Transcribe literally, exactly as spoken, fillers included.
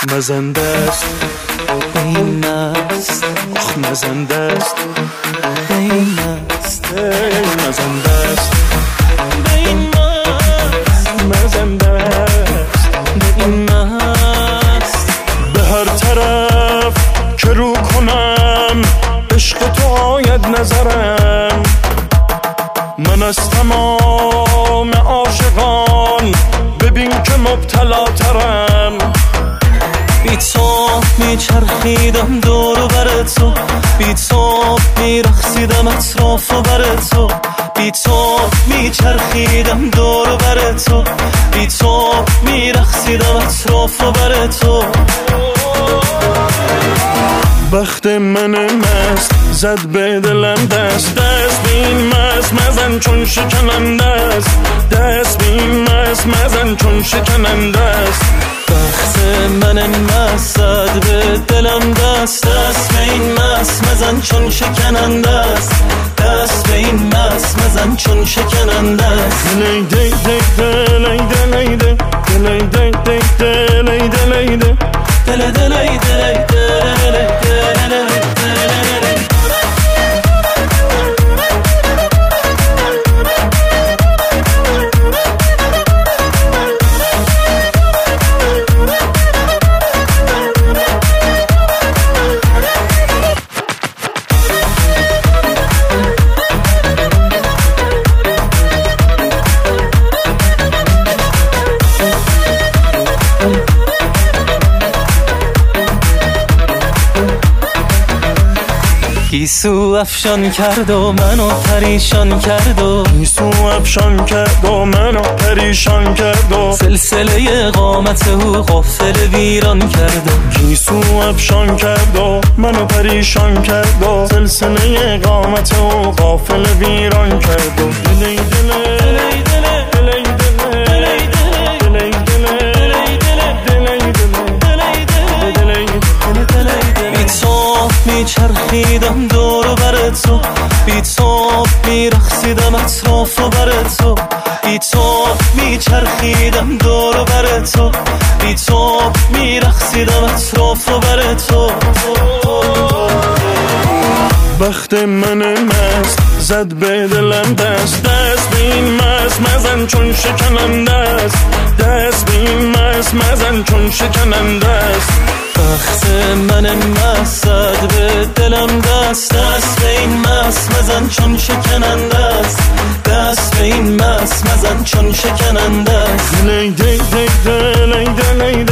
مزنده است این است آخ مزنده است این است مزنده است این است مزنده است این است به هر طرف که رو کنم عشق تو آید نظرم من از تمام عاشقان ببین که مبتلا ترم بی تو میچرخیدم دور و بر تو بی تو میرقصیدم اطراف و بر تو بی تو میچرخیدم دور و بر تو بی تو میرقصیدم اطراف و بر تو بخت من مست زد به دلم دست دست بین مست مزن چون شکننده است دست بین مست مزن چون شکننده است بخت من مست زد به دلم دست دست به این مست مزن چون شکننده است دست به این مست مزن چون شکننده است دلی دی دی دلی دلی دی دلی دی دی دلی دلی دی دل دلی دلی دلی گیسو افشان کرد و منو پریشان کرد و گیسو افشان کرد و منو پریشان کرد و سلسله قامت او غافل ویران کرد و گیسو افشان کرد و منو پریشان کرد و سلسله قامت او غافل ویران کرد و دلی دلی دلی دلی میچرخیدم دور و بر تو بی تو میرقصیدم اطراف و بر تو بی تو میچرخیدم دور و بر تو بی تو میرقصیدم اطراف و بر تو بخت من مست زد به دلم دست دست بین مست مزن چون شکننده است دست بین مست مزن چون شکننده است بخت من مست زد به دلم دست دست به این مست مزن چون شکننده است دست به این مست مزن چون شکننده است دلی دی دی دلی دلی